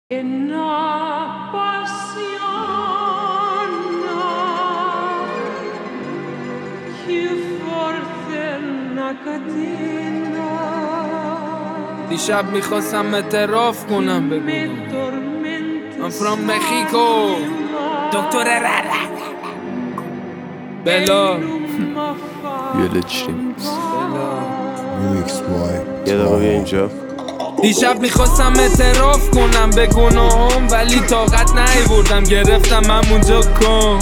دیشب میخواستم اعتراف کنم بگم I'm from Mexico دکتر بلا یه دقیقه بیا اینجا. دیشب میخواستم اعتراف کنم به گناهام ولی طاقت نیاوردم گرفتم همونجا کن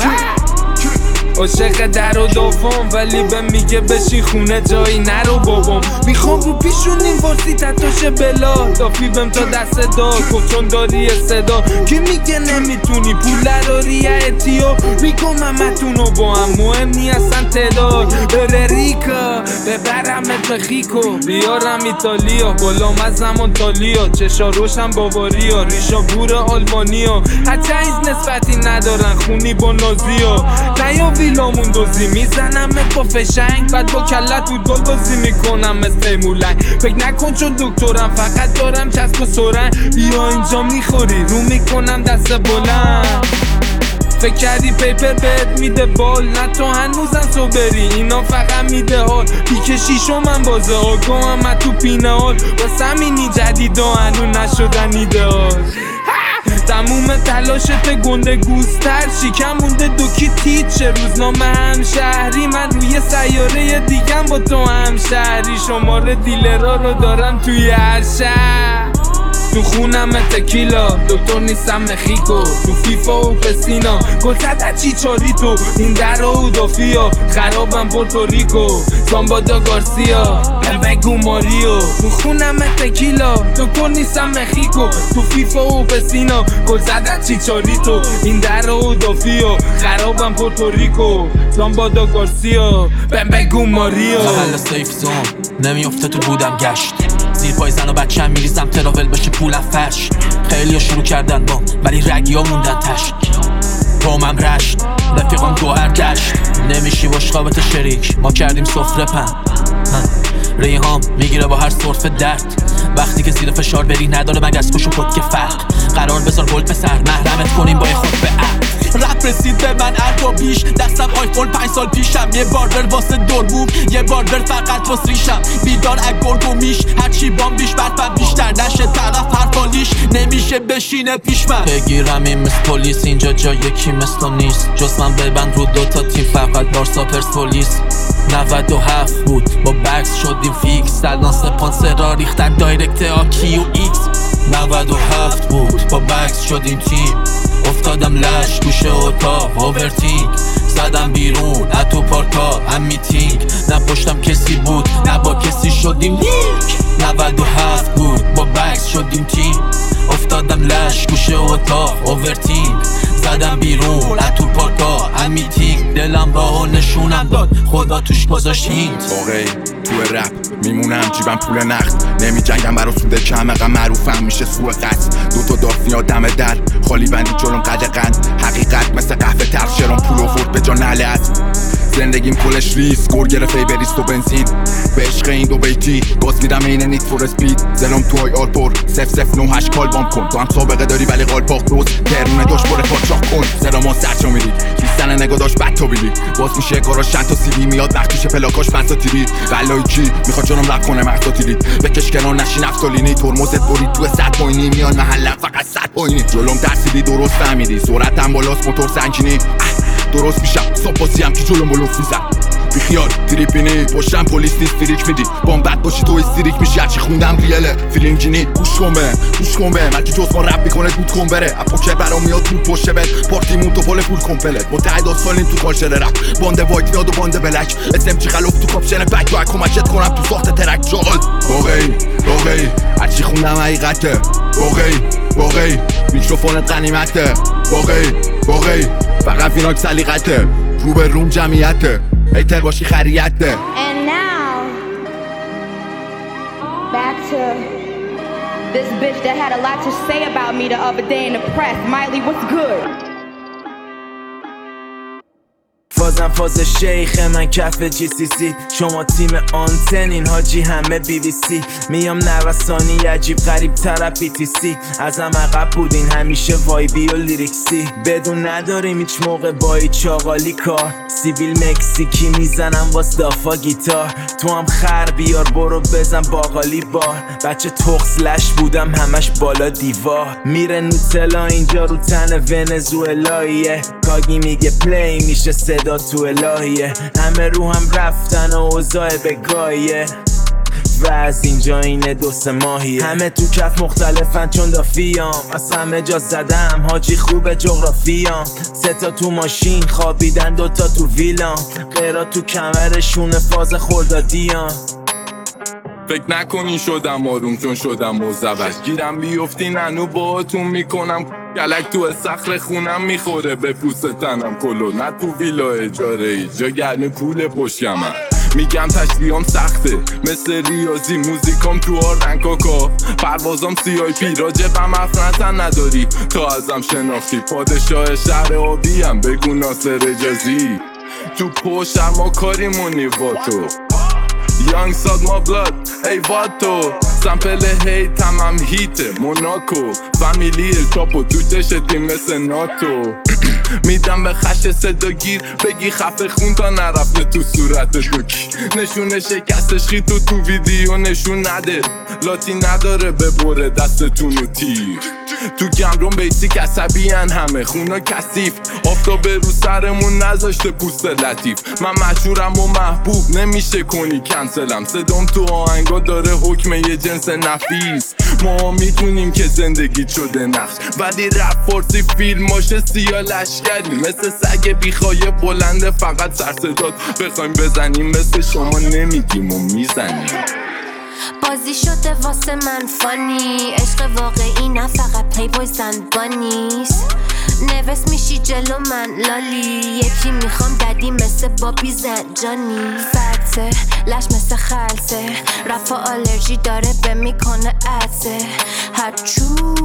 عاشق در و دوم ولی به میگه بشین خونه جایی نرو بابام میخوام رو پیشون این وارسی تتاشه بلا دافی بهم تا دست داد گفت چون داری صدا که میگه نمیتونی پول داری اتیو میگم همتونو با هم مهم نی اصلا تعداد بره ریکا ببرمت مخیکو بیارم ایتالیا بالام از زمان تالیا چشا روشن باواریا ریشا بور آلمانیا حتی این نسبتی ندارن خونی با نازیا ویلامون دوزی میزنمت با فشنگ بعد با کلت بود گل بازی میکنم مثل مولنگ فکر نکن چون دکترم فقط دارم چسب و سرنگ بیا اینجا میخوری رو میکنم دست بلند فکر کردی پیپر بهت میده بال نه تو هنوزم صبری اینا فقط میده حال پیک شیشو من بازه آگاهم تو پینه حال واسه همینی جدید و هنو نشدن ایدهال تموم تلاشت گنده گوزتر شیکم مونده دوکی تیچه روزنامه همشهری من روی سیاره دیگم با تو همشهری شماره دیلرها رو دارم توی هر شهر تو خونم تکیلا دکتر نیستم مخیکو تو فیفا و پسینا گلتت چیچاری تو این در و دافیا خرابم پورتوریکو سامبادا گارسیا بگو ماریو تو خونم تکیلا دکتر نیستم مخیکو تو فیفا و پسینا گلتت چیچاری تو این در و دافیا خرابم پورتوریکو سامبادا گارسیا بگو ماریو محل سیف زون نمیافته تو بودم گشت زیر پای زن و بچه هم میریزم تراول بشه پولم فرش خیلی ها شروع کردن بام ولی رگی ها موندن تشت پامم رشت رفیقام گوهر دشت نمیشی باش خوابت شریک ما کردیم سفره پن ریهام میگیره با هر صرف درد وقتی که زیر فشار بری نداره مگس کش و پد که فرق قرار بذار گل پسر محرمت کنیم با خود به عقل رپ رسید به من اربا بیش دستم آیفون 5 سال پیشم یه باربر واسه دورموم یه باربر فقط واسه ریشم بیدار اگرگو میش هرچی بام بیش برفم بیشتر نشه طرف حرفالیش نمیشه بشینه پیش من بگیرم این مثل پلیس اینجا جا یکی مثل نیست جز من ببند رو دوتا تیم فقط بارسا پرسپولیس 97 بود با بکس شدیم فیکس الان سپانسر را ریختن دایرکت آکی و ایکس 97 بود با بکس شدیم تیم افتادم لش گوشه اتاق اوورتینگ زدم بیرون اتو پارکا هم میتینگ نه پشتم کسی بود نه با کسی شدیم لیک 97 بود با بکس شدیم تیم افتادم لش گوشه اتاق اوورتینگ زدم بیرون اتو پارکا هم میتینگ دلم راهو نشونم داد خدا توش گذاشت هینت واقعی تو رپ میمونم جیبم پول نقد نمی جنگم برا سوده کمقم معروفم میشه سوء قصد دوتا دافنی آدم در خالی بندی جلوم قند حقیقت مثل قهوه تر شرم پول آورد به جا نله است زندگیم کلش ریس گور گرفته بریست و بنزین به عشق این دو بیتی باز میرم این نیت فور اسپید زلم تو های آرپور 0098 کال بام کن تو هم سابقه داری ولی قالپاق روز ترونه داشت باره پاچاق کن زلمان سرچا میرید کیستن نگاه داشت بد تا بیلی باز میشه کاراش چند تا سیدی میاد وقتیشه پلاکاش بنسا تیری قلایی کی میخواد جانم رب کنه مغزا تیری بکش کنار نشی نفتالینی ترمزت برید تو 100 پایینی میان محلم فقط 100 پایینی جلوم ترسیدی درست فهمیدی سرعتم بالاست موتور سنگینی درست میشم صبح هم که جلوم بلوف میزم بیخیال تریپینی پشتم پلیس نیست فریک میدی بام بد باشی تو استریک میشی هرچی خوندم ریاله فیلینگینی گوش کن به من که جز ما رب میکنه بود کن بره اپوکر برام میاد تو پشت بد پارتیمون تو پل پول کمپلت متحد آسفالیم تو کالچر رپ باند وایت میاد و باند بلک اسم چی خلوف تو کاپشن بک باید کمکت کنم تو ساخت ترک جال واقعی هرچی خوندم حقیقته واقعی میکروفونت غنیمته واقعی فقط فیناک سلیقته رو به روم جمعیته ایتر باشی خریته. And now back to this bitch that had a lot to say about me the other day in the press. Miley, what's good? بازم فاز شیخ من کف جی سی سی. شما تیم آنتنین حاجی همه بی بی سی. میام نوسانی عجیب غریب طرف بی تی سی. ازم عقب بودین همیشه وایبی و لیریکسی. بدون نداریم هیچ موقع با هیچ چاقالی کار. سیبیل مکزیکی میزنم واس دافا گیتار. تو هم خر بیار برو بزن باقالی بار. بچه تخصلش بودم همش بالا دیوار. میره نوتلا اینجا رو تن ونزوئلاییه. کاگی میگه پلی میشه صدا تو الهیه. همه رو هم رفتن و اوضاع بگاهیه و از اینجا اینه 2-3 ماهیه. همه تو کف مختلفن چون دافیام. از همه جا زدم حاجی خوبه جغرافیام. 3 تا تو ماشین خوابیدن 2 تا تو ویلام. غیرا تو کمرشونه فاز خوردادیان. فکر نکنین شدم آروم چون شدم مزوج. گیرم بیفتین انو باهاتون میکنم گلک تو صخر خونم میخوره به پوست تنم کلو. نه تو ویلا اجاره ای جا گرم پول پشکمم. میگم تشریحام سخته مثل ریاضی. موزیکام تو آرنکاکا پروازام CIP. راجبم افرنتن نداری تا ازم شناختی. پادشاه شهر آبیم بگو ناصر اجازی. تو پشت ما کاریمونی واتو یانگ ساد ما بلاد ای واتو. سمپل هیت هم هیته موناکو. فامیلی چاپو تو چشتی مثل ناتو. میدم به خش صداگیر بگی خفه خون تا نرفته تو صورت دوکی. نشونه شکستش خیتو تو ویدیو نشون نده. لاتی نداره ببره دستتونو تیر. تو گمرون بیسیک عصبیان همه خونا کثیف. آفتاب رو سرمون نذاشته پوست لطیف. من مشهورم و محبوب نمیشه کنی کنسلم. صدام تو آهنگا داره حکم یه جنس نفیس. ما میدونیم که زندگی شده نقش ولی رپ فارسی فیلماشه سیاه لشکری. مثل سگ بیخوای بلنده فقط سر صدات بخوایم بزنیم. مثل شما نمیگیم و میزنیم. بازی شده واسه من فانی. عشق واقعی نه فقط پلی بوی زنبانیست. نوست میشی جلو من لالی. یکی میخوام ددی مثل بابی زنجانی. فکته لش مثل خلصه. رفا آلرژی داره به میکنه عطسه. هرچو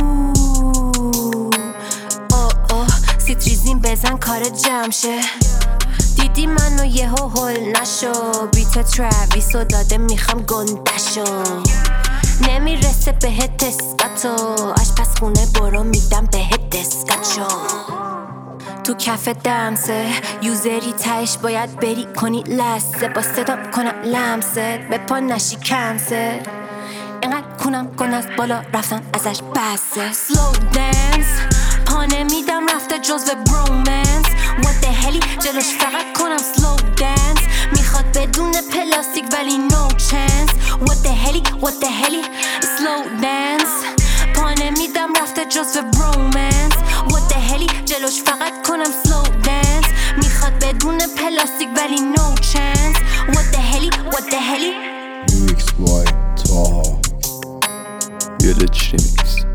سیتریزین بزن کار جمشه. دیدی منو یهو هول نشو. بیت تراویسو داده میخوام گندشو. نمیرسه بهت اسکاتو. آشپز خونه برو میدم بهت دسکاتشو. تو کف دمسه یوزری تهش باید بری کنی لسه. با صدا کنم لمسه به پا نشی کنسه. اینقدر کنم کن از بالا رفتن ازش بسه. سلو دنس پا نمیدم رفته جزو برومنس. What the helly جلوش فقط کنم سلو دنس. میخواد بدون پلاستیک ولی no chance. What the helly slow dance. پا نمیدم رفته جزو برومنس. What the helly جلوش فقط کنم slow dance. میخواد بدون پلاستیک ولی no chance. What the helly Mixed by Taha. You're the remix.